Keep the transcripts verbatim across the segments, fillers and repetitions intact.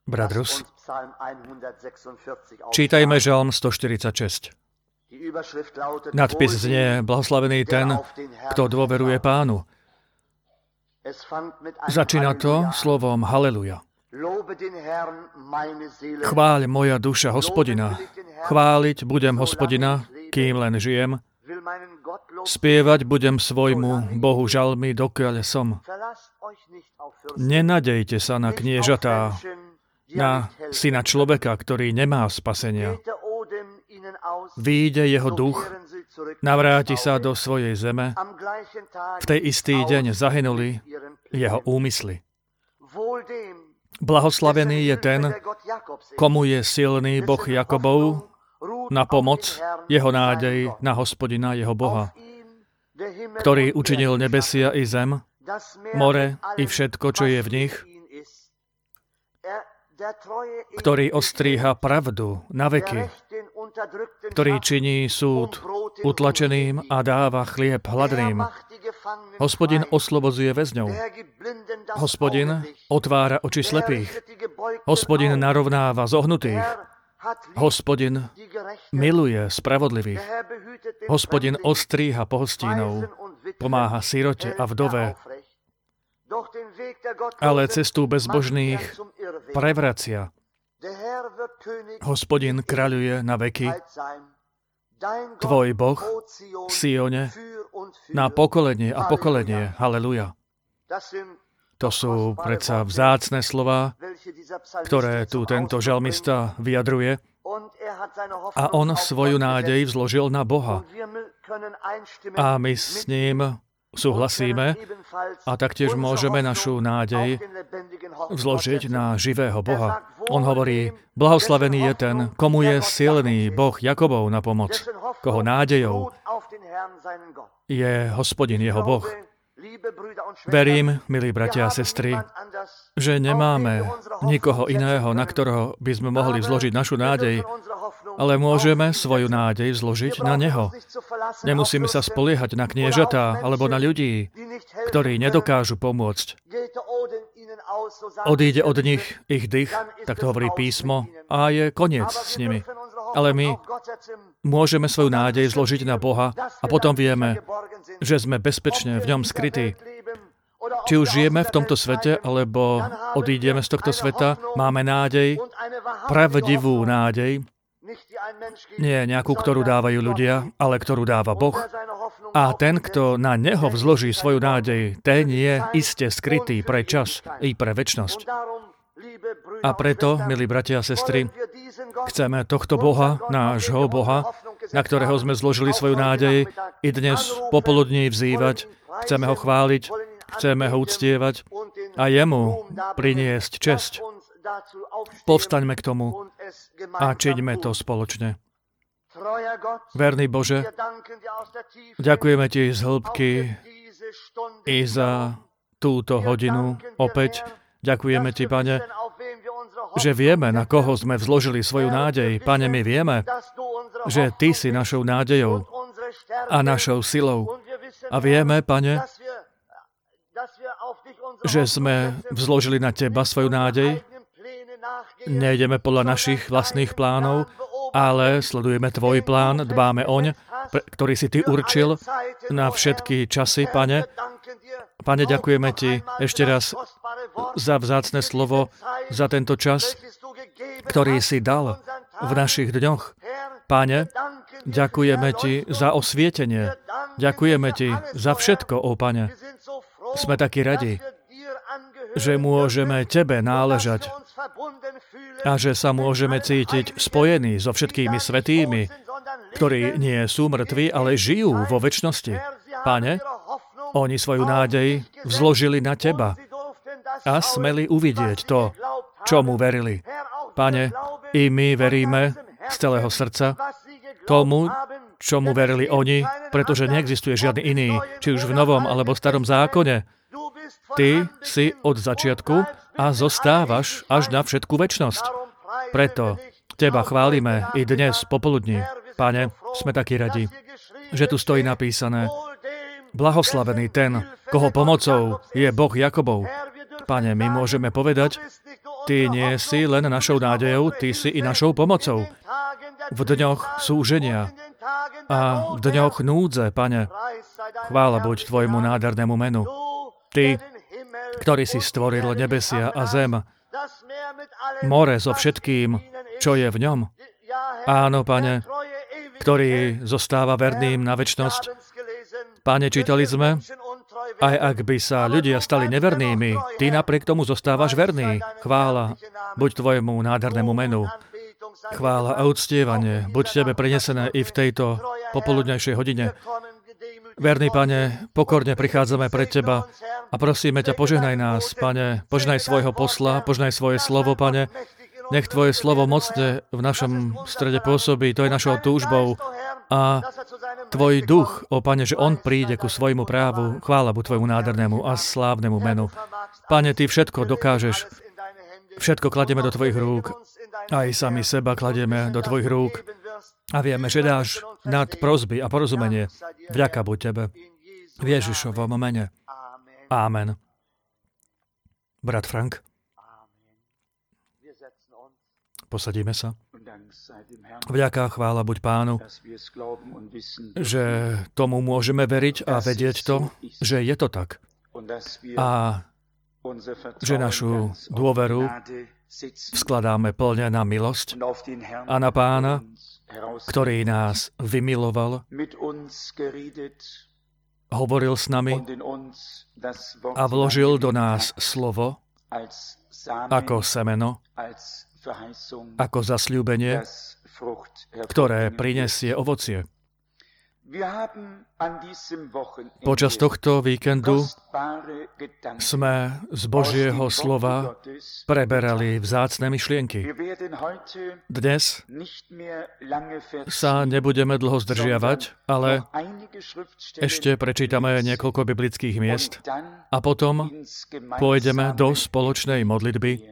Bradrus, čítajme Žalm stoštyridsaťšesť. Nadpis znie: Blahoslavený ten, kto dôveruje Pánu. Začína to slovom Haleluja. Chváľ moja duša Hospodina. Chváliť budem Hospodina, kým len žijem. Spievať budem svojmu Bohu žalmy, dokiaľ som. Nenadejte sa na kniežatá, na syna človeka, ktorý nemá spasenia. Výjde jeho duch, navráti sa do svojej zeme. V tej istý deň zahynuli jeho úmysly. Blahoslavený je ten, komu je silný Boh Jakobov, na pomoc, jeho nádej na Hospodina, jeho Boha, ktorý učinil nebesia i zem, more i všetko, čo je v nich, ktorý ostríha pravdu na veky, ktorý činí súd utlačeným a dáva chlieb hladným. Hospodin oslobodzuje väzňov. Hospodin otvára oči slepých. Hospodin narovnáva zohnutých. Hospodin miluje spravodlivých. Hospodin ostríha pohostínov. Pomáha sirote a vdove. Ale cestu bezbožných prevracia. Hospodin kráľuje na veky. Tvoj Boh, Sione, na pokolenie a pokolenie. Haleluja. To sú predsa vzácne slová, ktoré tu tento žalmista vyjadruje. A on svoju nádej vzložil na Boha. A my s ním súhlasíme a taktiež môžeme našu nádej vzložiť na živého Boha. On hovorí: blahoslavený je ten, komu je silný Boh Jakobov na pomoc, koho nádejou je Hospodin, jeho Boh. Verím, milí bratia a sestry, že nemáme nikoho iného, na ktorého by sme mohli vzložiť našu nádej, ale môžeme svoju nádej zložiť na Neho. Nemusíme sa spoliehať na kniežatá alebo na ľudí, ktorí nedokážu pomôcť. Odíde od nich ich dych, tak to hovorí písmo, a je koniec s nimi. Ale my môžeme svoju nádej zložiť na Boha a potom vieme, že sme bezpečne v ňom skrytí. Či už žijeme v tomto svete, alebo odídeme z tohto sveta, máme nádej, pravdivú nádej, nie nejakú, ktorú dávajú ľudia, ale ktorú dáva Boh. A ten, kto na Neho vzloží svoju nádej, ten je iste skrytý pre čas i pre večnosť. A preto, milí bratia a sestry, chceme tohto Boha, nášho Boha, na ktorého sme zložili svoju nádej, i dnes popoludní vzývať, chceme ho chváliť, chceme ho uctievať a jemu priniesť česť. Povstaňme k tomu a čiňme to spoločne. Verný Bože, ďakujeme Ti z hĺbky i za túto hodinu opäť. Ďakujeme Ti, Pane, že vieme, na koho sme vzložili svoju nádej. Pane, my vieme, že Ty si našou nádejou a našou silou. A vieme, Pane, že sme vzložili na Teba svoju nádej. Nejdeme podľa našich vlastných plánov, ale sledujeme Tvoj plán, dbáme oň, ktorý si Ty určil na všetky časy, Pane. Pane, ďakujeme Ti ešte raz za vzácne slovo, za tento čas, ktorý si dal v našich dňoch. Pane, ďakujeme Ti za osvietenie. Ďakujeme Ti za všetko, ó Pane. Sme takí radi, že môžeme Tebe náležať a že sa môžeme cítiť spojení so všetkými svätými, ktorí nie sú mŕtvi, ale žijú vo večnosti. Pane, oni svoju nádej vzložili na Teba a smeli uvidieť to, čomu verili. Pane, i my veríme z celého srdca tomu, čomu verili oni, pretože neexistuje žiadny iný, či už v Novom alebo Starom zákone. Ty si od začiatku a zostávaš až na všetku večnosť. Preto Teba chválime i dnes popoludní. Pane, sme takí radi, že tu stojí napísané: blahoslavený ten, koho pomocou je Boh Jakobov. Pane, my môžeme povedať: Ty nie si len našou nádejou, Ty si i našou pomocou. V dňoch súženia a v dňoch núdze, Pane, chvála buď Tvojmu nádhernému menu. Ty, ktorý si stvoril nebesia a zem, more so všetkým, čo je v ňom. Áno, Pane, ktorý zostáva verným na večnosť. Pane, čítali sme, aj ak by sa ľudia stali nevernými, Ty napriek tomu zostávaš verný. Chvála buď Tvojemu nádhernému menu. Chvála a uctievanie buď Tebe prinesené i v tejto popoludňajšej hodine. Verný Pane, pokorne prichádzame pred Teba a prosíme ťa, požehnaj nás, Pane, požehnaj svojho posla, požehnaj svoje slovo, Pane. Nech Tvoje slovo mocne v našom strede pôsobí, to je našou túžbou. A Tvoj duch, ó Pane, že On príde ku svojmu právu, chvála buď Tvojmu nádhernému a slávnemu menu. Pane, Ty všetko dokážeš, všetko kladieme do Tvojich rúk, aj sami seba kladieme do Tvojich rúk a vieme, že dáš nad prosby a porozumenie. Vďaka buď Tebe. V Ježišovom mene. Amen. Brat Frank, posadíme sa. Vďaka, chvála buď Pánu, že tomu môžeme veriť a vedieť to, že je to tak. A že našu dôveru vskladáme plne na milosť a na Pána, ktorý nás vymiloval, hovoril s nami a vložil do nás slovo ako semeno, ako zasľúbenie, ktoré prinesie ovocie. Počas tohto víkendu sme z Božieho slova preberali vzácne myšlienky. Dnes sa nebudeme dlho zdržiavať, ale ešte prečítame niekoľko biblických miest a potom pôjdeme do spoločnej modlitby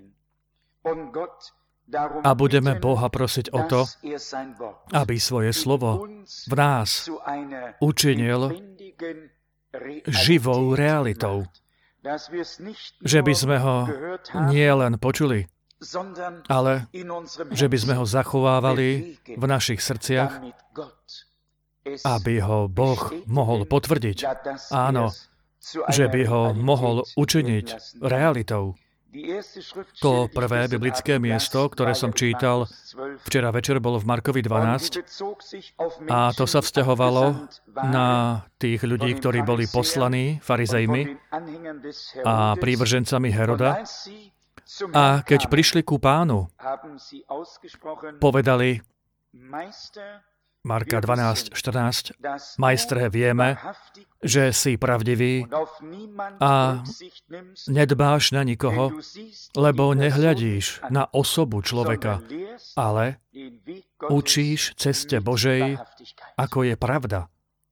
a budeme Boha prosiť o to, aby svoje slovo v nás učinil živou realitou. Že by sme ho nie len počuli, ale že by sme ho zachovávali v našich srdciach, aby ho Boh mohol potvrdiť. Áno, že by ho mohol učiniť realitou. To prvé biblické miesto, ktoré som čítal včera večer, bolo v Markovi dvanásť a to sa vzťahovalo na tých ľudí, ktorí boli poslaní farizejmi a prívržencami Heroda. A keď prišli ku Pánu, povedali, Marka dvanásť štrnásť, Majstre, vieme, že si pravdivý a nedbáš na nikoho, lebo nehľadíš na osobu človeka, ale učíš ceste Božej, ako je pravda.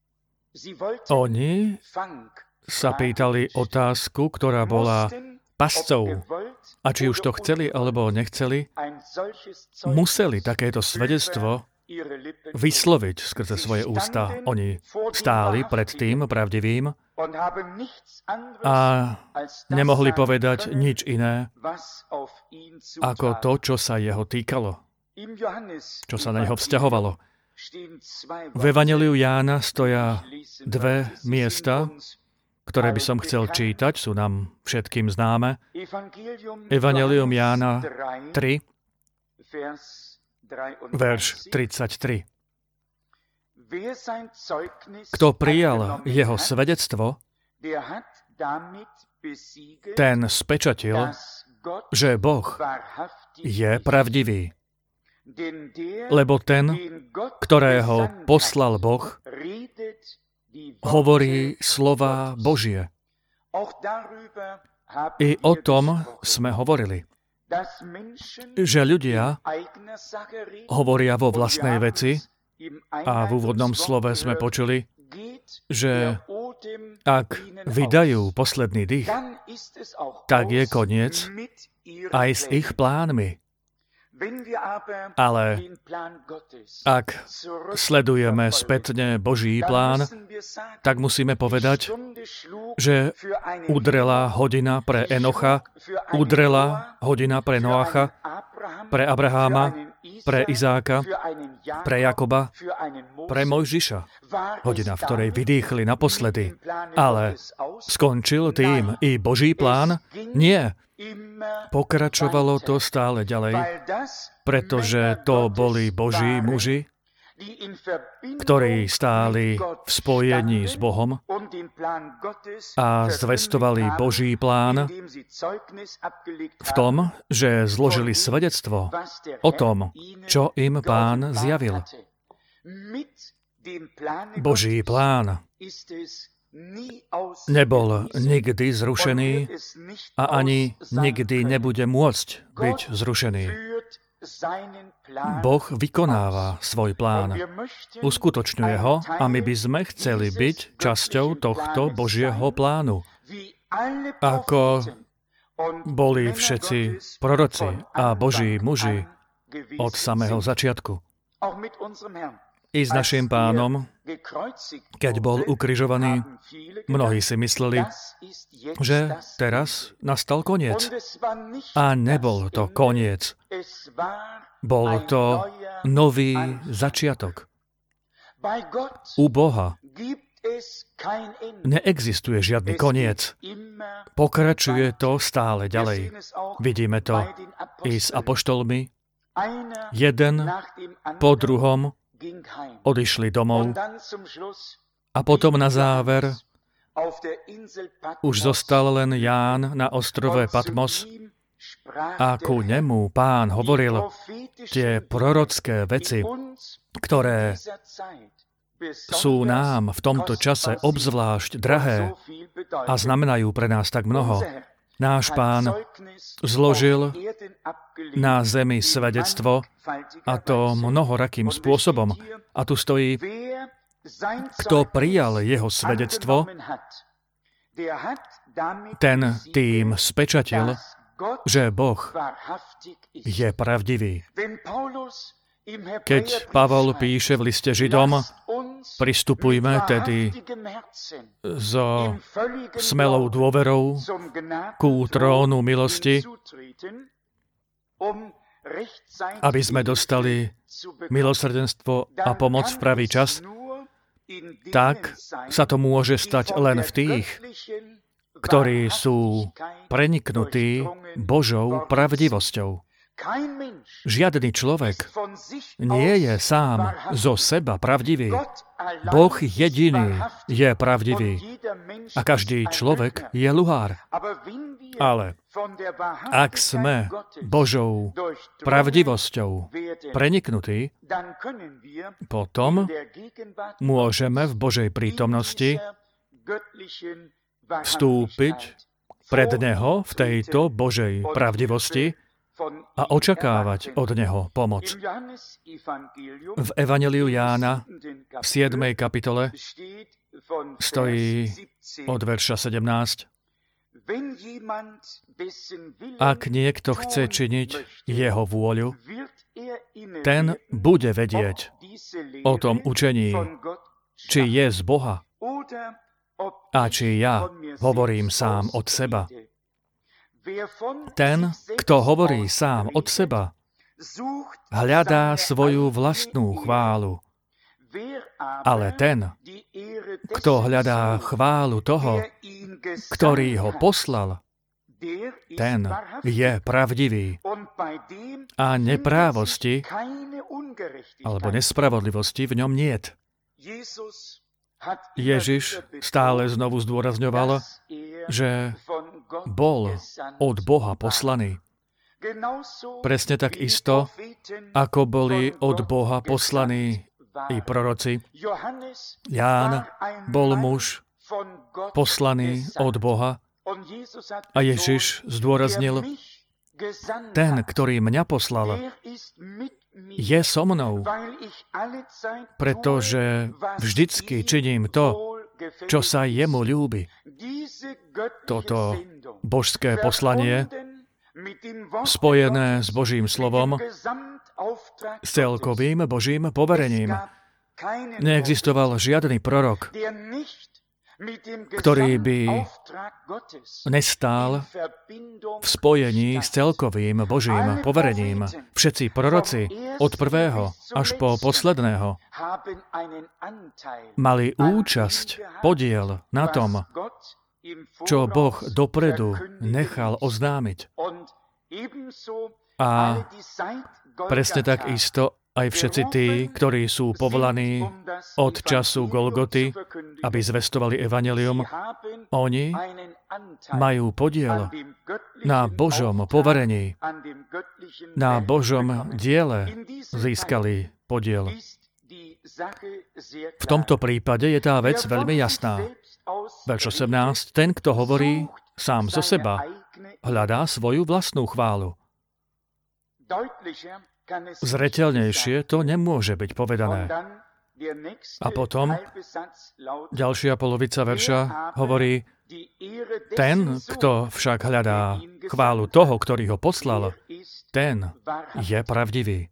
Oni sa pýtali otázku, ktorá bola pascov. A či už to chceli alebo nechceli, museli takéto svedectvo vysloviť skrze svoje ústa. Oni stáli pred tým pravdivým a nemohli povedať nič iné ako to, čo sa jeho týkalo, čo sa na neho vzťahovalo. V Evanjeliu Jána stoja dve miesta, ktoré by som chcel čítať, sú nám všetkým známe. Evanjelium Jána tri, verš tridsaťtri. Kto prijal jeho svedectvo, ten spečatil, že Boh je pravdivý. Lebo ten, ktorého poslal Boh, hovorí slová Božie. I o tom sme hovorili. Že ľudia hovoria vo vlastnej veci a v úvodnom slove sme počuli, že ak vydajú posledný dých, tak je koniec aj s ich plánmi. Ale ak sledujeme spätne Boží plán, tak musíme povedať, že udrela hodina pre Enocha, udrela hodina pre Noacha, pre Abraháma, pre Izáka, pre Jakoba, pre Mojžiša. Hodina, v ktorej vydýchli naposledy. Ale skončil tým i Boží plán? Nie. Pokračovalo to stále ďalej, pretože to boli Boží muži, ktorí stáli v spojení s Bohom a zvestovali Boží plán v tom, že zložili svedectvo o tom, čo im Pán zjavil. Boží plán nebol nikdy zrušený a ani nikdy nebude môcť byť zrušený. Boh vykonáva svoj plán, uskutočňuje ho a my by sme chceli byť časťou tohto Božieho plánu. Ako boli všetci proroci a Boží muži od samého začiatku. I s našim Pánom, keď bol ukrižovaný, mnohí si mysleli, že teraz nastal koniec. A nebol to koniec. Bol to nový začiatok. U Boha neexistuje žiadny koniec. Pokračuje to stále ďalej. Vidíme to i s apoštolmi. Jeden po druhom odišli domov a potom na záver už zostal len Ján na ostrove Patmos a ku nemu Pán hovoril tie prorocké veci, ktoré sú nám v tomto čase obzvlášť drahé a znamenajú pre nás tak mnoho. Náš Pán zložil na zemi svedectvo, a to mnohorakým spôsobom. A tu stojí, kto prijal jeho svedectvo, ten tým spečatil, že Boh je pravdivý. Keď Pavol píše v liste Židom, pristupujme tedy so smelou dôverou ku trónu milosti, aby sme dostali milosrdenstvo a pomoc v pravý čas, tak sa to môže stať len v tých, ktorí sú preniknutí Božou pravdivosťou. Žiadny človek nie je sám zo seba pravdivý. Boh jediný je pravdivý a každý človek je luhár. Ale ak sme Božou pravdivosťou preniknutí, potom môžeme v Božej prítomnosti vstúpiť pred Neho v tejto Božej pravdivosti a očakávať od Neho pomoc. V Evanjeliu Jána v siedmej kapitole stojí od verša sedemnásť. Ak niekto chce činiť jeho vôľu, ten bude vedieť o tom učení, či je z Boha a či ja hovorím sám od seba. Ten, kto hovorí sám od seba, hľadá svoju vlastnú chválu. Ale ten, kto hľadá chválu toho, ktorý ho poslal, ten je pravdivý. A neprávosti alebo nespravodlivosti v ňom niet. Ježiš stále znovu zdôrazňoval, že bol od Boha poslaný. Presne tak isto, ako boli od Boha poslaní i proroci. Ján bol muž poslaný od Boha a Ježiš zdôraznil, ten, ktorý mňa poslal, je so mnou, pretože vždycky činím to, čo sa jemu ľúbi. Toto božské poslanie spojené s Božím slovom, s celkovým Božím poverením. Neexistoval žiadny prorok, ktorý by nestál v spojení s celkovým Božím poverením. Všetci proroci od prvého až po posledného mali účasť, podiel na tom, čo Boh dopredu nechal oznámiť. A presne tak isto aj všetci tí, ktorí sú povolaní od času Golgoty, aby zvestovali evanjelium, oni majú podiel na Božom poverení, na Božom diele získali podiel. V tomto prípade je tá vec veľmi jasná. Verš osemnásť. Ten, kto hovorí sám zo seba, hľadá svoju vlastnú chválu. Zreteľnejšie to nemôže byť povedané. A potom ďalšia polovica verša hovorí, ten, kto však hľadá chválu toho, ktorý ho poslal, ten je pravdivý.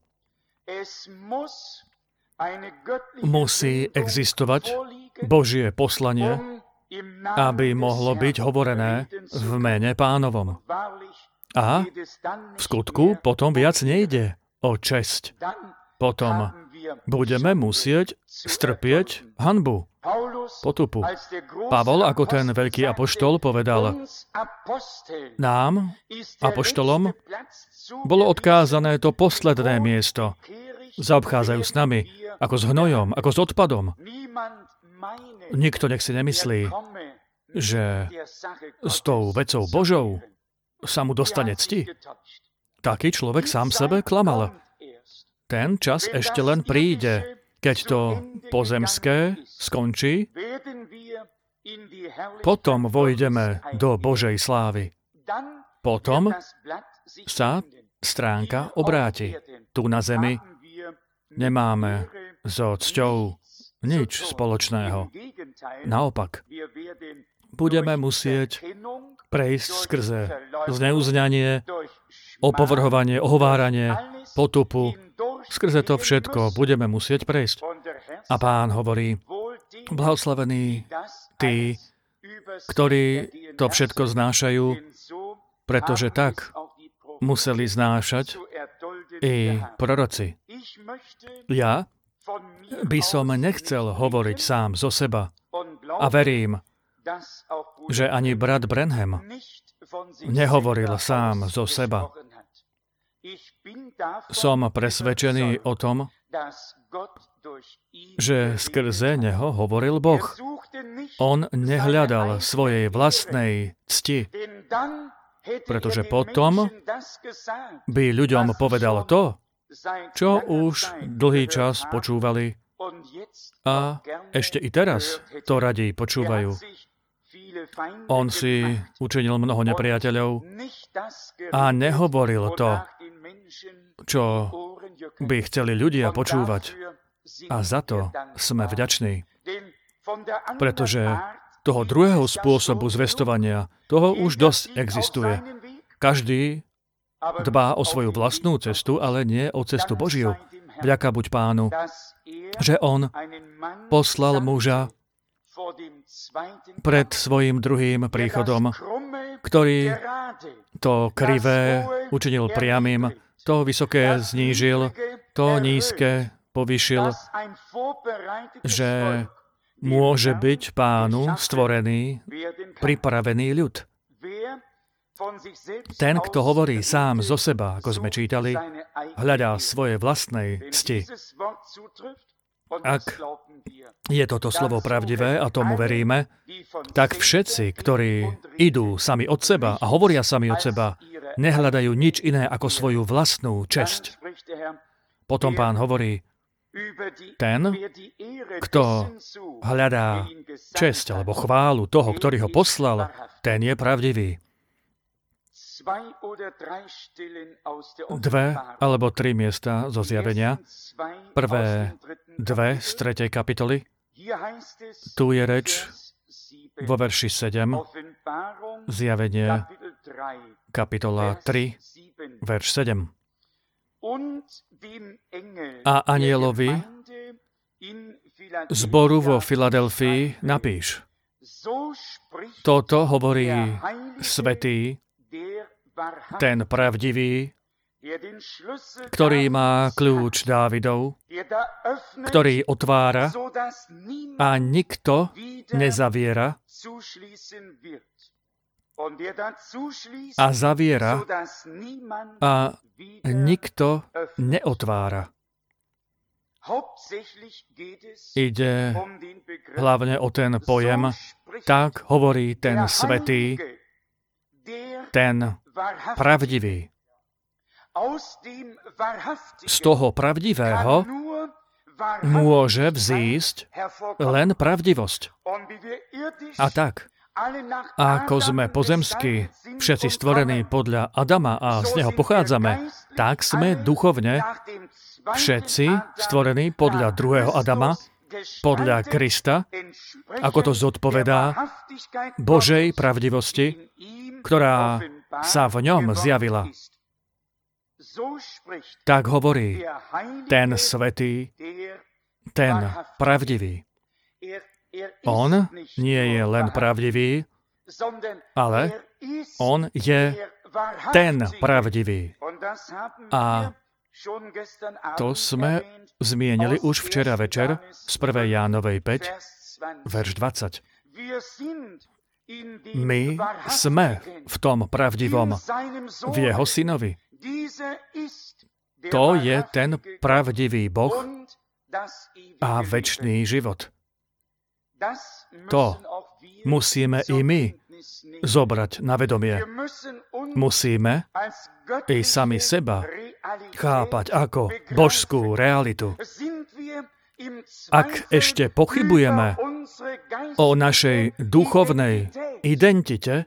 Musí existovať Božie poslanie, aby mohlo byť hovorené v mene Pánovom. A v skutku potom viac nejde o česť. Potom budeme musieť strpieť hanbu, potupu. Pavol, ako ten veľký apoštol, povedal, nám, apoštolom, bolo odkázané to posledné miesto. Zaobchádzajú s nami ako s hnojom, ako s odpadom. Nikto nech si nemyslí, že s tou vecou Božou sa mu dostane cti. Taký človek sám sebe klamal. Ten čas ešte len príde, keď to pozemské skončí, potom vojdeme do Božej slávy. Potom sa stránka obráti. Tu na zemi nemáme so cťou nič spoločného. Naopak, budeme musieť prejsť skrze zneuznanie, opovrhovanie, ohováranie, potupu. Skrze to všetko budeme musieť prejsť. A Pán hovorí, blahoslavení tí, ktorí to všetko znášajú, pretože tak museli znášať i proroci. Ja by som nechcel hovoriť sám zo seba a verím, že ani brat Branham nehovoril sám zo seba. Som presvedčený o tom, že skrze neho hovoril Boh. On nehľadal svojej vlastnej cti, pretože potom by ľuďom povedal to, čo už dlhý čas počúvali a ešte i teraz to radí počúvajú. On si učinil mnoho nepriateľov a nehovoril to, čo by chceli ľudia počúvať. A za to sme vďační. Pretože toho druhého spôsobu zvestovania, toho už dosť existuje. Každý dbá o svoju vlastnú cestu, ale nie o cestu Božiu. Vďaka buď Pánu, že on poslal muža pred svojím druhým príchodom, ktorý to krivé učinil priamym, to vysoké znížil, to nízke povýšil, že môže byť Pánu stvorený, pripravený ľud. Ten, kto hovorí sám zo seba, ako sme čítali, hľadá svoje vlastnej cti. Ak je toto slovo pravdivé a tomu veríme, tak všetci, ktorí idú sami od seba a hovoria sami od seba, nehľadajú nič iné ako svoju vlastnú česť. Potom Pán hovorí, ten, kto hľadá česť alebo chválu toho, ktorý ho poslal, ten je pravdivý. Dve alebo tri miesta zo zjavenia. Prvé dve z tretej kapitoly. Tu je reč vo verši sedem. Zjavenie kapitola tri, verš sedem. A anielovi zboru vo Filadelfii napíš. Toto hovorí svätý, ten pravdivý, ktorý má kľúč Dávidov, ktorý otvára a nikto nezaviera a zaviera a nikto neotvára. Ide hlavne o ten pojem, tak hovorí ten svätý, ten pravdivý. Z toho pravdivého môže vzísť len pravdivosť. A tak, ako sme pozemsky všetci stvorení podľa Adama a z neho pochádzame, tak sme duchovne všetci stvorení podľa druhého Adama, podľa Krista, ako to zodpovedá Božej pravdivosti, ktorá sa v ňom zjavila. Tak hovorí ten svätý, ten pravdivý. On nie je len pravdivý, ale on je ten pravdivý. A to sme zmienili už včera večer z prvej Jánovej päť, verš dvadsať. My sme v tom pravdivom, v jeho synovi. To je ten pravdivý Boh a večný život. To musíme i my zobrať na vedomie. Musíme i sami seba chápať ako božskú realitu. Ak ešte pochybujeme o našej duchovnej identite,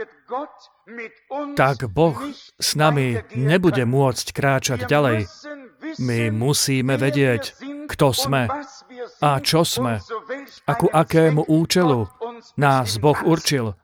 tak Boh s nami nebude môcť kráčať ďalej. My musíme vedieť, kto sme a čo sme a ku akému účelu nás Boh určil.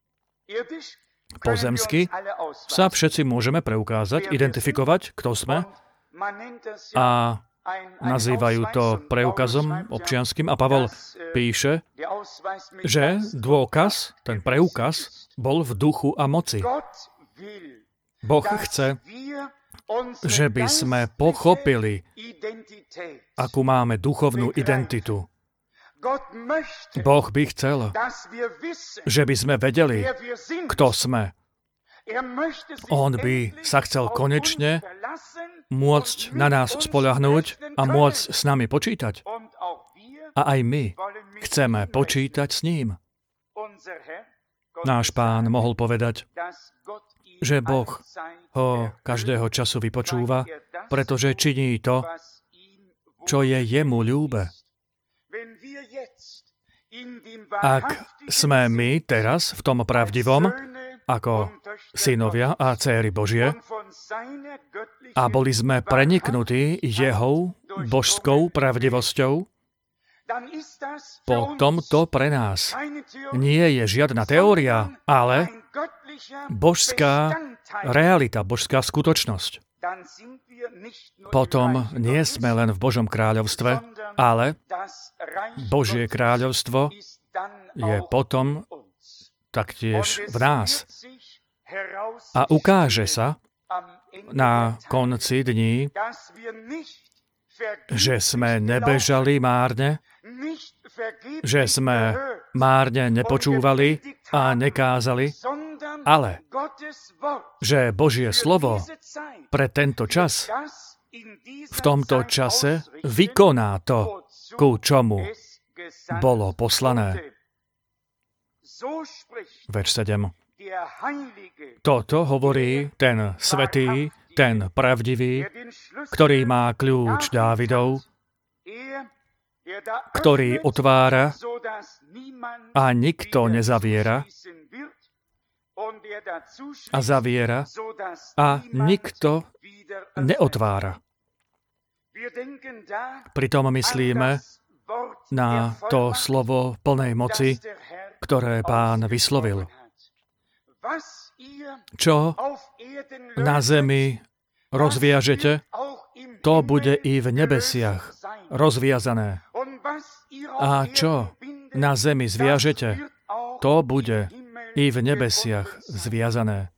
Pozemsky sa všetci môžeme preukázať, identifikovať, kto sme, a nazývajú to preukazom občianskym. A Pavol píše, že dôkaz, ten preukaz, bol v duchu a moci. Boh chce, že by sme pochopili, akú máme duchovnú identitu. Boh by chcel, že by sme vedeli, kto sme. On by sa chcel konečne môcť na nás spoľahnúť a môcť s nami počítať. A aj my chceme počítať s ním. Náš Pán mohol povedať, že Boh ho každého času vypočúva, pretože činí to, čo je jemu ľúbe. Ak sme my teraz v tom pravdivom, ako synovia a dcéry Božie, a boli sme preniknutí jeho božskou pravdivosťou, potom to pre nás nie je žiadna teória, ale božská realita, božská skutočnosť. Potom nie sme len v Božom kráľovstve, ale Božie kráľovstvo je potom taktiež v nás. A ukáže sa na konci dní, že sme nebežali márne, že sme márne nepočúvali a nekázali, ale že Božie slovo pre tento čas v tomto čase vykoná to, ku čomu bolo poslané. Verš sedem. Toto hovorí ten svätý, ten pravdivý, ktorý má kľúč Dávidov, ktorý otvára a nikto nezaviera, a zaviera a nikto neotvára. Pritom myslíme na to slovo plnej moci, ktoré Pán vyslovil. čo na zemi rozviažete, to bude i v nebesiach rozviazané. A čo na zemi zviažete, to bude i v nebesiach zviazané.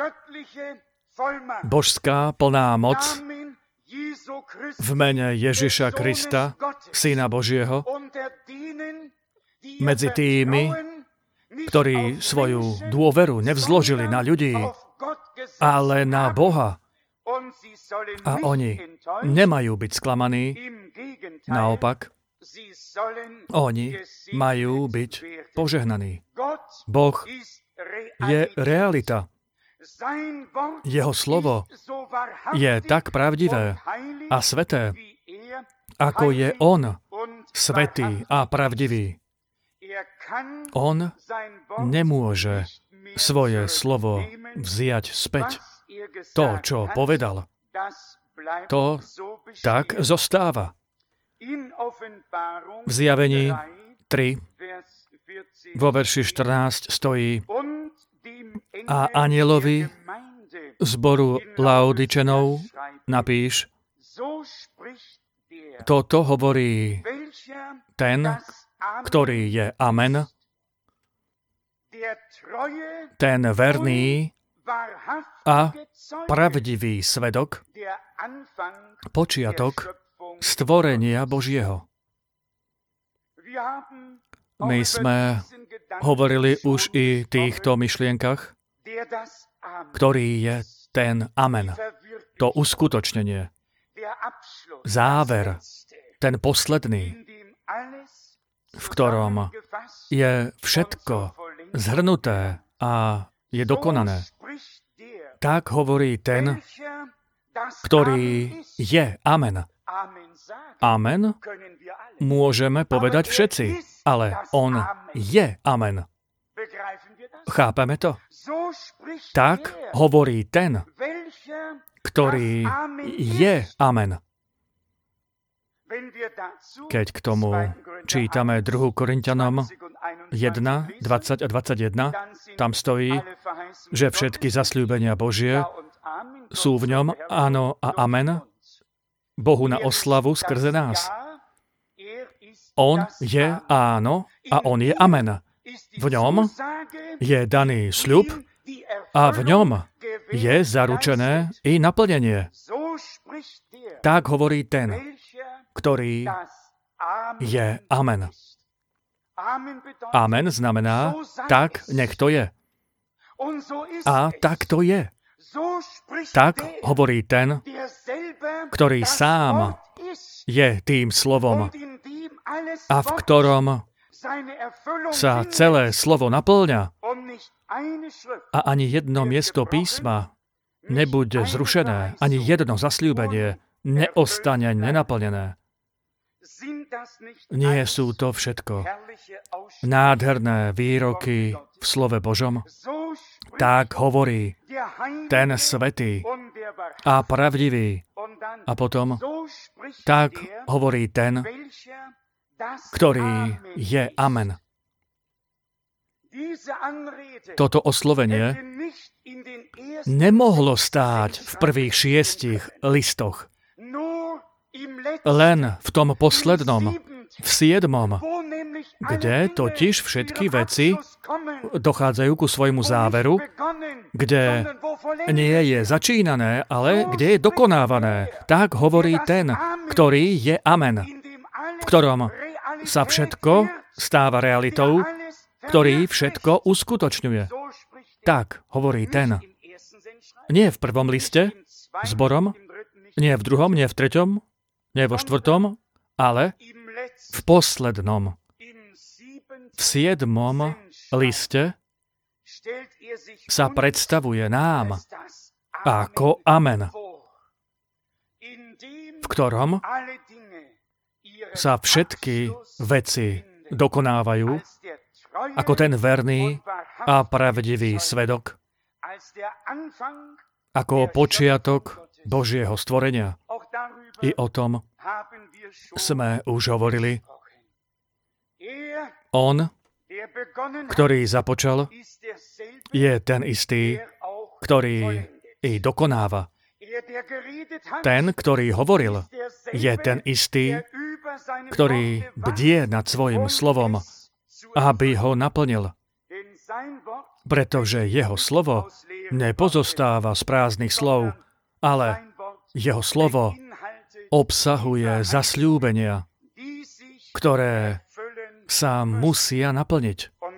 Božská plná moc v mene Ježiša Krista, Syna Božieho, medzi tými, ktorí svoju dôveru nevzložili na ľudí, ale na Boha. A oni nemajú byť sklamaní, naopak, oni majú byť požehnaní. Boh je realita. Jeho slovo je tak pravdivé a sveté, ako je on svätý a pravdivý. On nemôže svoje slovo vziať späť. To, čo povedal, to tak zostáva. V Zjavení tri vo verši štrnásť stojí: a anjelovi zboru Laodičanov napíš, toto hovorí ten, ktorý je Amen, ten verný a pravdivý svedok, počiatok stvorenia Božieho. My sme hovorili už i týchto myšlienkach, ktorý je ten Amen, to uskutočnenie, záver, ten posledný, v ktorom je všetko zhrnuté a je dokonané. Tak hovorí ten, ktorý je Amen. Amen môžeme povedať všetci, ale on je Amen. Chápeme to? Tak hovorí ten, ktorý je Amen. Keď k tomu čítame druhú Korinťanom jeden, dvadsať a dvadsaťjeden, tam stojí, že všetky zasľúbenia Božie sú v ňom áno a amen, Bohu na oslavu skrze nás. On je áno a on je amen. V ňom je daný sľub a v ňom je zaručené i naplnenie. Tak hovorí ten, ktorý je amen. Amen znamená, tak nech to je. A tak to je. Tak hovorí ten, ktorý sám je tým slovom a v ktorom sa celé slovo naplňa a ani jedno miesto písma nebude zrušené, ani jedno zasľúbenie neostane nenaplnené. Nie sú to všetko nádherné výroky v slove Božom? Tak hovorí ten svätý a pravdivý. A potom tak hovorí ten, ktorý je Amen. Toto oslovenie nemohlo stáť v prvých šiestich listoch. Len v tom poslednom, v siedmom, kde totiž všetky veci dochádzajú ku svojmu záveru, kde nie je začínané, ale kde je dokonávané. Tak hovorí ten, ktorý je Amen, v ktorom sa všetko stáva realitou, ktorý všetko uskutočňuje. Tak hovorí ten. Nie v prvom liste, zborom, nie v druhom, nie v treťom, nie vo štvrtom, ale v poslednom, v siedmom liste sa predstavuje nám ako Amen, v ktorom sa všetky veci dokonávajú ako ten verný a pravdivý svedok, ako počiatok Božieho stvorenia. I o tom sme už hovorili. On ktorý započal, je ten istý, ktorý i dokonáva. Ten, ktorý hovoril, je ten istý, ktorý bdie nad svojim slovom, aby ho naplnil. Pretože jeho slovo nepozostáva z prázdnych slov, ale jeho slovo obsahuje zasľúbenia, ktoré sa musia naplniť.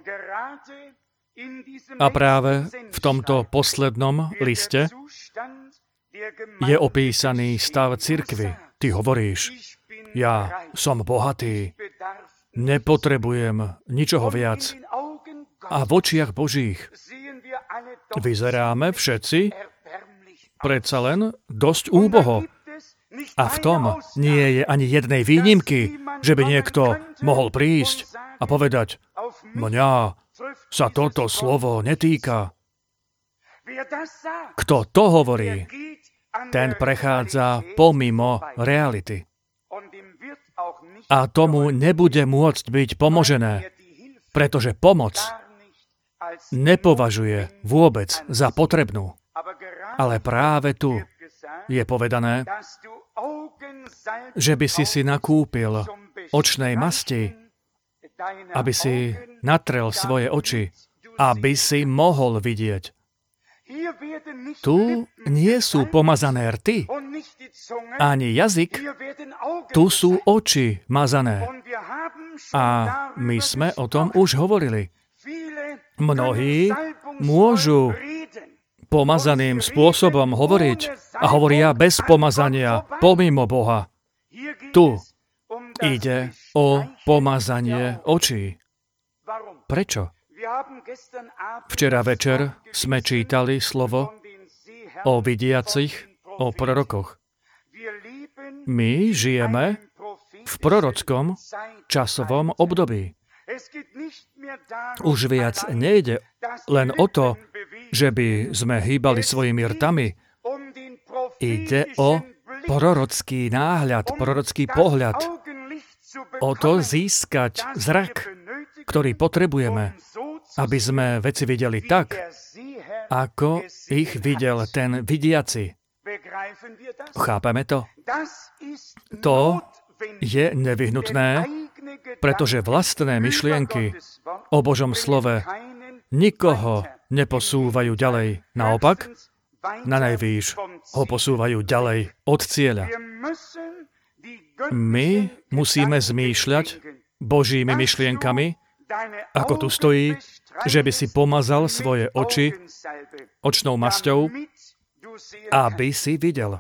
A práve v tomto poslednom liste je opísaný stav cirkvi. Ty hovoríš, ja som bohatý, nepotrebujem ničoho viac. A v očiach Božích vyzeráme všetci predsa len dosť úboho. A v tom nie je ani jednej výnimky, že by niekto mohol prísť a povedať, mňa sa toto slovo netýka. Kto to hovorí, ten prechádza pomimo reality. A tomu nebude môcť byť pomožené, pretože pomoc nepovažuje vôbec za potrebnú. Ale práve tu je povedané, že by si si nakúpil očnej masti, aby si natrel svoje oči, aby si mohol vidieť. Tu nie sú pomazané rty, ani jazyk, tu sú oči mazané. A my sme o tom už hovorili. Mnohí môžu pomazaným spôsobom hovoriť a hovoria bez pomazania, pomimo Boha. Tu ide o pomazanie očí. Prečo? Včera večer sme čítali slovo o vidiacich, o prorokoch. My žijeme v prorockom časovom období. Už viac nejde len o to, že by sme hýbali svojimi rtami. Ide o prorocký náhľad, prorocký pohľad. O to získať zrak, ktorý potrebujeme, aby sme veci videli tak, ako ich videl ten vidiaci. Chápeme to? To je nevyhnutné, pretože vlastné myšlienky o Božom slove nikoho neposúvajú ďalej. Naopak, na najvýš ho posúvajú ďalej od cieľa. My musíme zmýšľať Božími myšlienkami, ako tu stojí, že by si pomazal svoje oči očnou masťou, aby si videl.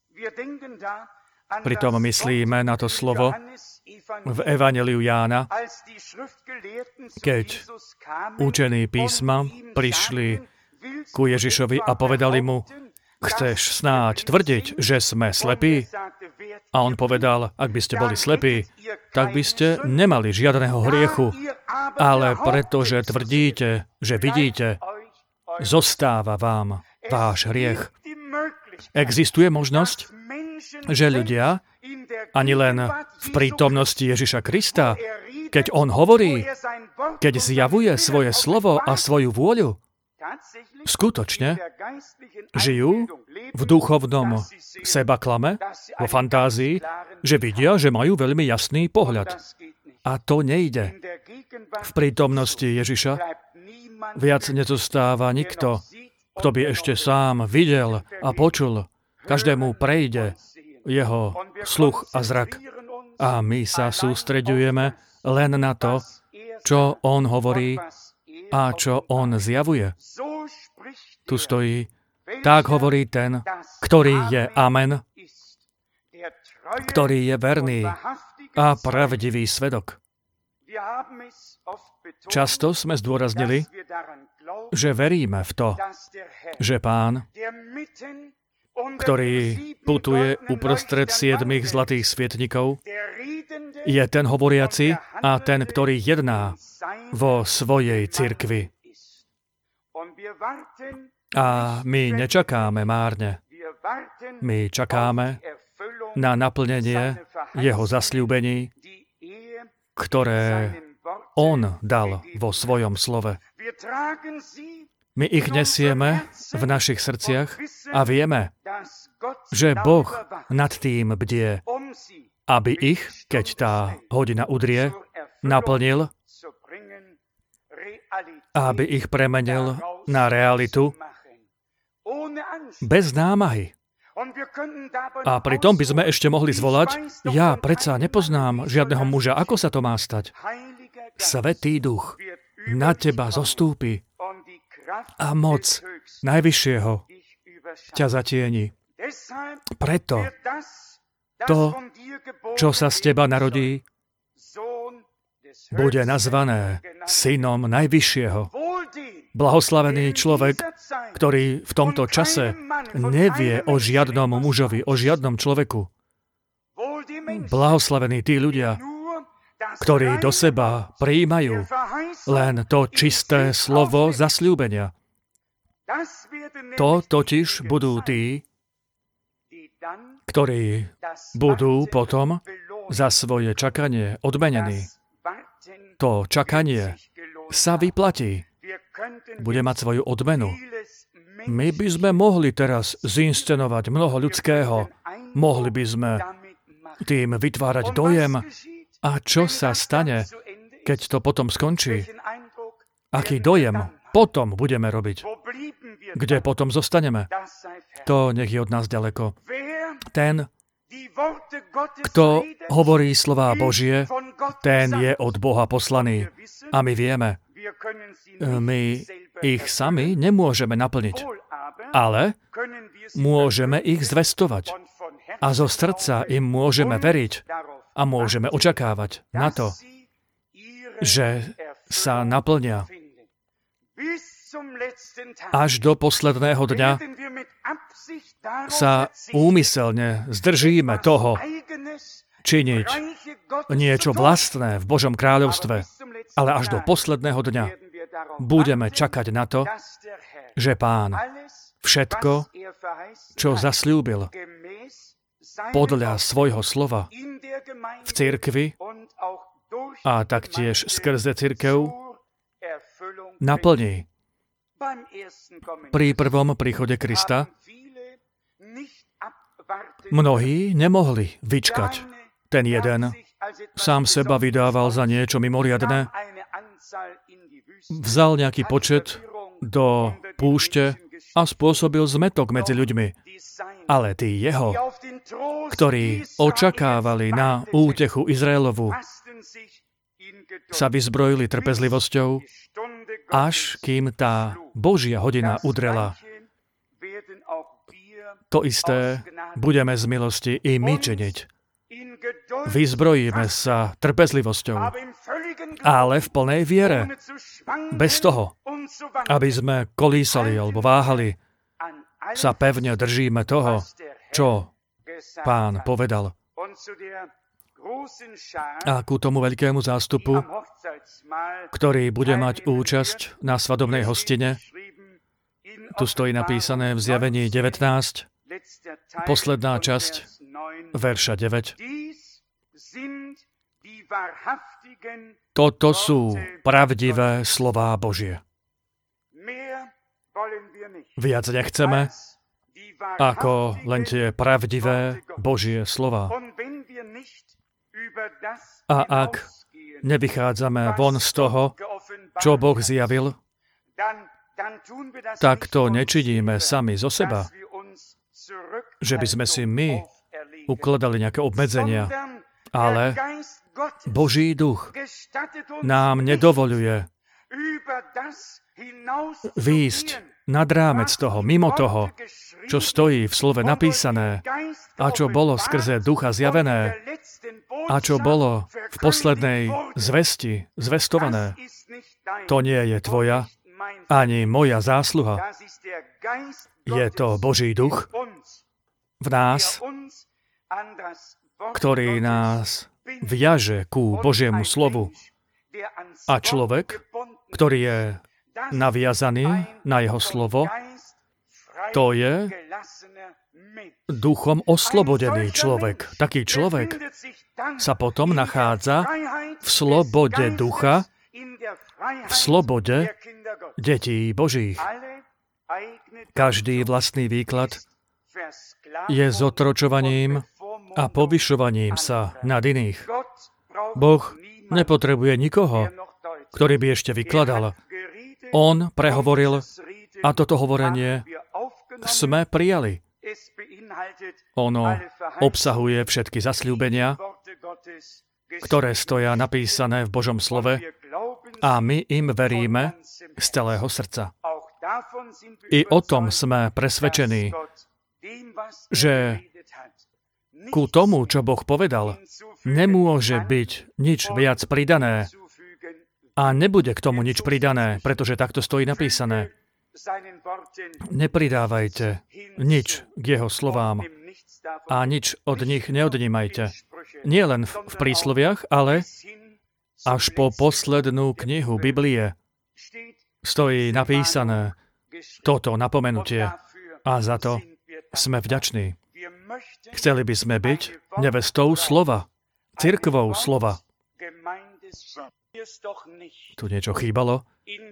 Pritom myslíme na to slovo v Evanjeliu Jána, keď učení písma prišli ku Ježišovi a povedali mu, chceš snáď tvrdiť, že sme slepí? A on povedal, ak by ste boli slepí, tak by ste nemali žiadneho hriechu, ale pretože tvrdíte, že vidíte, zostáva vám váš hriech. Existuje možnosť, že ľudia, ani len v prítomnosti Ježiša Krista, keď on hovorí, keď zjavuje svoje slovo a svoju vôľu, skutočne žijú v duchovnom sebaklame, vo fantázii, že vidia, že majú veľmi jasný pohľad. A to nejde. V prítomnosti Ježiša viac nezostáva nikto, kto by ešte sám videl a počul. Každému prejde jeho sluch a zrak. A my sa sústreďujeme len na to, čo on hovorí a čo on zjavuje. Tu stojí, tak hovorí ten, ktorý je amen, ktorý je verný a pravdivý svedok. Často sme zdôraznili, že veríme v to, že Pán, ktorý putuje uprostred siedmých zlatých svietnikov, je ten hovoriaci a ten, ktorý jedná vo svojej cirkvi. A my nečakáme márne. My čakáme na naplnenie jeho zasľúbení, ktoré on dal vo svojom slove. My ich nesieme v našich srdciach a vieme, že Boh nad tým bdie, aby ich, keď tá hodina udrie, naplnil, aby ich premenil na realitu bez námahy. A pritom by sme ešte mohli zvolať, ja predsa nepoznám žiadneho muža, ako sa to má stať? Svätý Duch na teba zostúpi a moc Najvyššieho ťa zatieni. Preto to, čo sa z teba narodí, bude nazvané synom Najvyššieho. Blahoslavený človek, ktorý v tomto čase nevie o žiadnom mužovi, o žiadnom človeku. Blahoslavení tí ľudia, ktorí do seba prijímajú len to čisté slovo zasľúbenia. To totiž budú tí, ktorí budú potom za svoje čakanie odmenení. To čakanie sa vyplatí. Bude mať svoju odmenu. My by sme mohli teraz zinscenovať mnoho ľudského. Mohli by sme tým vytvárať dojem. A čo sa stane, keď to potom skončí? Aký dojem potom budeme robiť? Kde potom zostaneme? To nech je od nás ďaleko. Ten, kto hovorí slová Božie, ten je od Boha poslaný. A my vieme, my ich sami nemôžeme naplniť, ale môžeme ich zvestovať. A zo srdca im môžeme veriť a môžeme očakávať na to, že sa naplnia. Až do posledného dňa sa úmyselne zdržíme toho činiť niečo vlastné v Božom kráľovstve, ale až do posledného dňa budeme čakať na to, že Pán všetko, čo zasľúbil podľa svojho slova v cirkvi a taktiež skrze cirkev naplní. Pri prvom príchode Krista mnohí nemohli vyčkať. Ten jeden sám seba vydával za niečo mimoriadne, vzal nejaký počet do púšte a spôsobil zmätok medzi ľuďmi. Ale tí jeho, ktorí očakávali na útechu Izraelovu, sa vyzbrojili trpezlivosťou, až kým tá Božia hodina udrela. To isté budeme z milosti i my činiť. Vyzbrojíme sa trpezlivosťou, ale v plnej viere, bez toho, aby sme kolísali alebo váhali, sa pevne držíme toho, čo Pán povedal. A ku tomu veľkému zástupu, ktorý bude mať účasť na svadobnej hostine, tu stojí napísané v Zjavení devätnásť, posledná časť, verša deväť. Toto sú pravdivé slová Božie. Viac nechceme, ako len tie pravdivé Božie slová. A ak nevychádzame von z toho, čo Boh zjavil, tak to nečiníme sami zo seba, že by sme si my ukladali nejaké obmedzenia, ale Boží duch nám nedovoľuje výjsť nad rámec toho, mimo toho, čo stojí v slove napísané a čo bolo skrze ducha zjavené a čo bolo v poslednej zvesti zvestované. To nie je tvoja ani moja zásluha. Je to Boží duch v nás, ktorý nás viaže ku Božiemu slovu. A človek, ktorý je naviazaný na jeho slovo, to je duchom oslobodený človek. Taký človek sa potom nachádza v slobode ducha v slobode detí Božích. Každý vlastný výklad je zotročovaním a povyšovaním sa nad iných. Boh nepotrebuje nikoho, ktorý by ešte vykladal. On prehovoril a toto hovorenie sme prijali. Ono obsahuje všetky zasľúbenia, ktoré stoja napísané v Božom slove a my im veríme z celého srdca. I o tom sme presvedčení, že ku tomu, čo Boh povedal, nemôže byť nič viac pridané a nebude k tomu nič pridané, pretože takto stojí napísané. Nepridávajte nič k jeho slovám a nič od nich neodnímajte. Nie len v, v prísloviach, ale až po poslednú knihu Biblie stojí napísané toto napomenutie a za to sme vďační. Chceli by sme byť nevestou slova, cirkvou slova. Tu niečo chýbalo.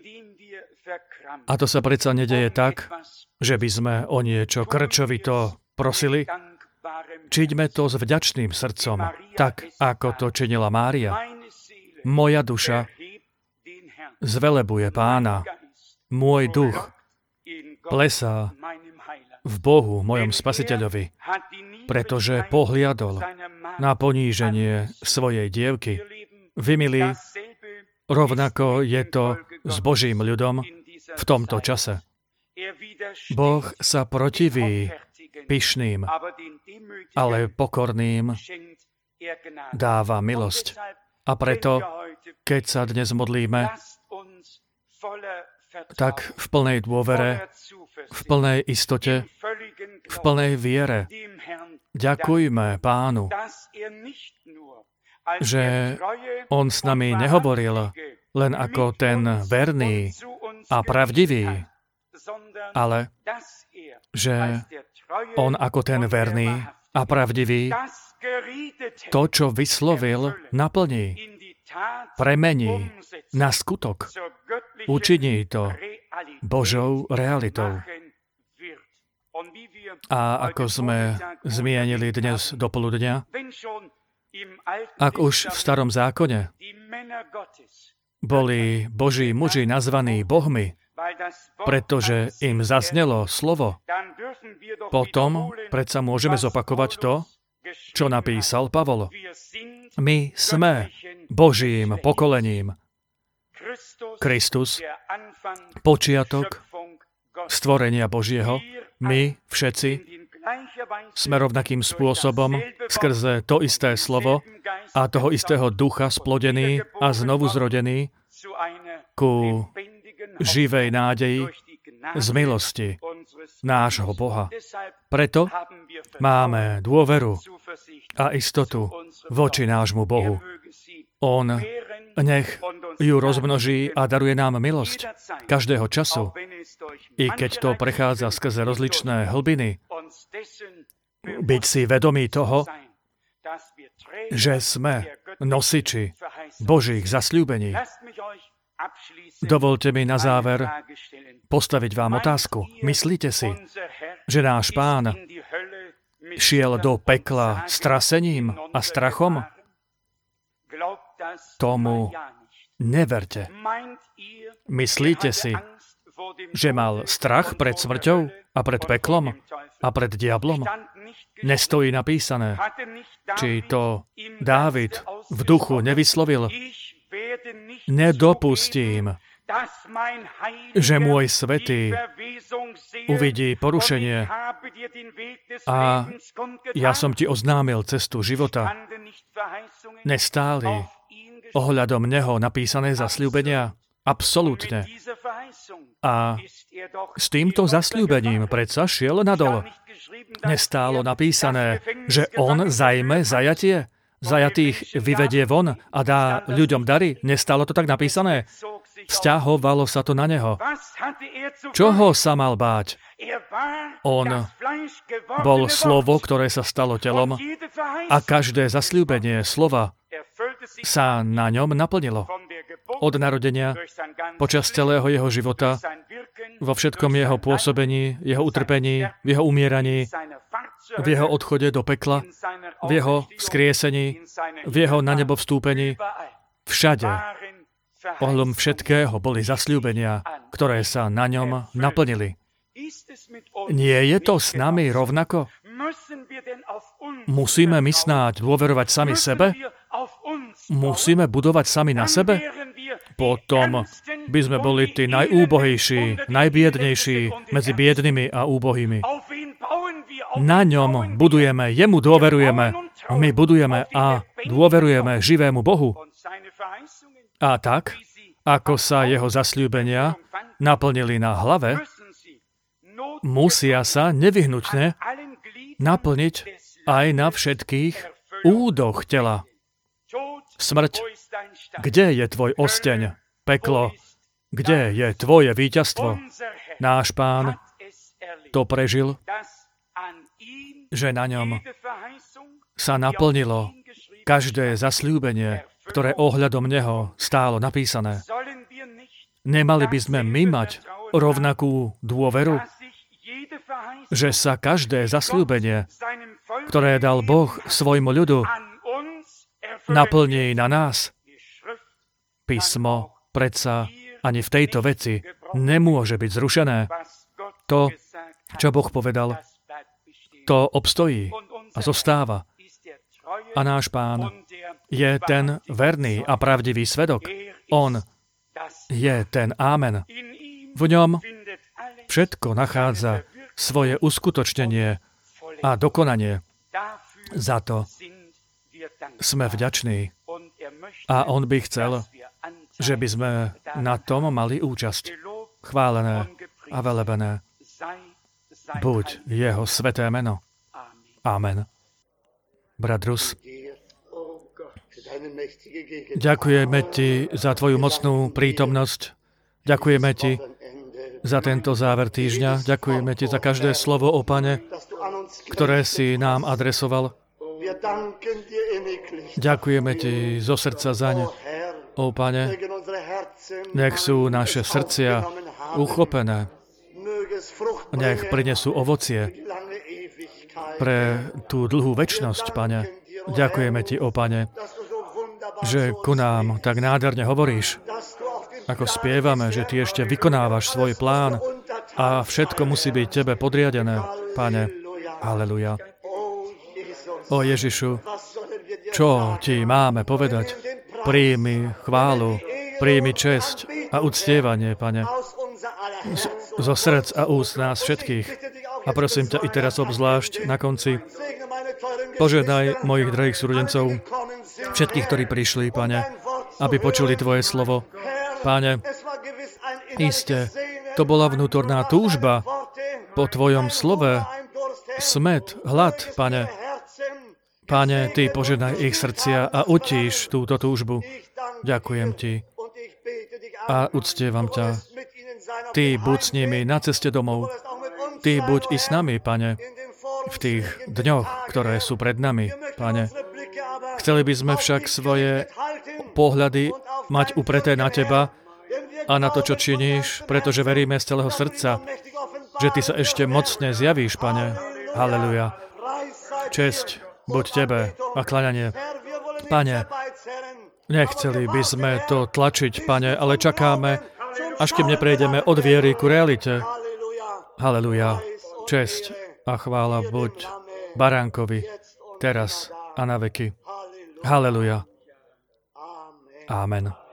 A to sa predsa nedeje tak, že by sme o niečo krčovito prosili. Čiďme to s vďačným srdcom, tak ako to činila Mária. Moja duša zvelebuje Pána. Môj duch plesá v Bohu, mojom Spasiteľovi, pretože pohliadol na poníženie svojej dievky. Vy, milí, rovnako je to s Božím ľudom v tomto čase. Boh sa protiví pyšným, ale pokorným dáva milosť. A preto, keď sa dnes modlíme, tak v plnej dôvere, v plnej istote, v plnej viere ďakujme Pánu, že On s nami nehovoril len ako ten verný a pravdivý, ale že On ako ten verný a pravdivý to, čo vyslovil, naplní, premení na skutok, učiní to Božou realitou. A ako sme zmienili dnes dopoludňa, ak už v starom zákone boli Boží muži nazvaní bohmi, pretože im zaznelo slovo, potom predsa môžeme zopakovať to, čo napísal Pavol. My sme Božím pokolením. Kristus, počiatok stvorenia Božieho, my všetci sme rovnakým spôsobom skrze to isté slovo a toho istého ducha splodení a znovu zrodení ku živej nádeji z milosti nášho Boha. Preto máme dôveru a istotu voči nášmu Bohu. On nech ju rozmnoží a daruje nám milosť každého času, i keď to prechádza skrze rozličné hlbiny. Byť si vedomí toho, že sme nosiči Božích zasľúbení. Dovolte mi na záver postaviť vám otázku. Myslíte si, že náš Pán šiel do pekla strasením a strachom? Tomu neverte. Myslíte si, že mal strach pred smrťou a pred peklom a pred diablom? Nestojí napísané. Či to Dávid v duchu nevyslovil? Nedopustím, že môj svätý uvidí porušenie a ja som ti oznámil cestu života. Nestáli ohľadom neho napísané zasľúbenia? Absolútne. A s týmto zasľúbením predsa šiel nadol. Nestálo napísané, že on zajme zajatie? Zajatých vyvedie von a dá ľuďom dary? Nestálo to tak napísané? Vzťahovalo sa to na neho. Čoho sa mal báť? On bol slovo, ktoré sa stalo telom a každé zasľúbenie slova sa na ňom naplnilo. od narodenia, počas celého jeho života, vo všetkom jeho pôsobení, jeho utrpení, v jeho umieraní, v jeho odchode do pekla, v jeho vzkriesení, v jeho na nebo vstúpení, všade, ohľadom všetkého boli zasľúbenia, ktoré sa na ňom naplnili. Nie je to s nami rovnako? Musíme my snáď dôverovať sami sebe? Musíme budovať sami na sebe? Potom by sme boli tí najúbohejší, najbiednejší medzi biednými a úbohými. Na ňom budujeme, jemu dôverujeme. My budujeme a dôverujeme živému Bohu. A tak, ako sa jeho zasľúbenia naplnili na hlave, musia sa nevyhnutne naplniť aj na všetkých údoch tela. Smrť, kde je tvoj osteň? Peklo, kde je tvoje víťazstvo? Náš Pán to prežil, že na ňom sa naplnilo každé zasľúbenie, ktoré ohľadom neho stálo napísané. Nemali by sme my mať rovnakú dôveru, že sa každé zasľúbenie, ktoré dal Boh svojmu ľudu, naplní na nás? Písmo predsa ani v tejto veci nemôže byť zrušené. To, čo Boh povedal, to obstojí a zostáva. A náš Pán je ten verný a pravdivý svedok. On je ten Ámen. V ňom všetko nachádza svoje uskutočnenie a dokonanie. Za to sme vďační. A on by chcel, že by sme na tom mali účasť. Chválené a velebené buď jeho sveté meno. Amen. Brat Rus, ďakujeme ti za tvoju mocnú prítomnosť. Ďakujeme ti za tento záver týždňa. Ďakujeme ti za každé slovo, o Pane, ktoré si nám adresoval. Ďakujeme ti zo srdca zaň, ó Pane. Nech sú naše srdcia uchopené. Nech prinesú ovocie pre tú dlhú večnosť, Pane. Ďakujeme ti, ó Pane, že ku nám tak nádherne hovoríš, ako spievame, že ty ešte vykonávaš svoj plán a všetko musí byť tebe podriadené, Pane. Halleluja. O Ježišu, čo ti máme povedať? Príjmi chválu, príjmi česť a uctievanie, Pane, z, zo srdc a úst nás všetkých. A prosím ťa i teraz obzvlášť na konci, požiadaj mojich drahých súrodencov, všetkých, ktorí prišli, Pane, aby počuli tvoje slovo. Pane, iste, to bola vnútorná túžba po tvojom slove, smäd, hlad, Pane. Pane, ty požehnaj ich srdcia a utíš túto túžbu. Ďakujem ti a uctievam ťa. Ty buď s nimi na ceste domov. Ty buď i s nami, Pane, v tých dňoch, ktoré sú pred nami, Pane. Chceli by sme však svoje pohľady mať upreté na teba a na to, čo činíš, pretože veríme z celého srdca, že ty sa ešte mocne zjavíš, Pane. Halleluja. Česť buď tebe a kláňanie. Pane, nechceli by sme to tlačiť, Pane, ale čakáme, až kým neprejdeme od viery ku realite. Halleluja. Česť a chvála buď Baránkovi, teraz a na veky. Halleluja. Amen.